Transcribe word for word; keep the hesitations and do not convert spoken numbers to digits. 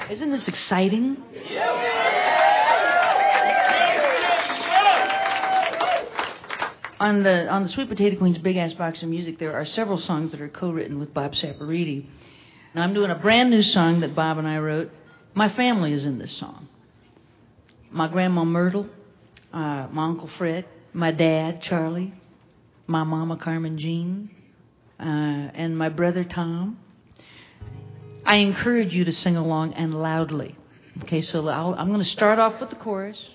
Isn't this exciting? On the on the Sweet Potato Queen's Big Ass Box of Music, there are several songs that are co-written with Bob Saporiti. Now I'm doing a brand new song that Bob and I wrote. My family is in this song. My grandma Myrtle, uh, my Uncle Fred, my dad Charlie, my mama Carmen Jean, uh, and my brother Tom. I encourage you to sing along and loudly. Okay, so I'll, I'm going to start off with the chorus.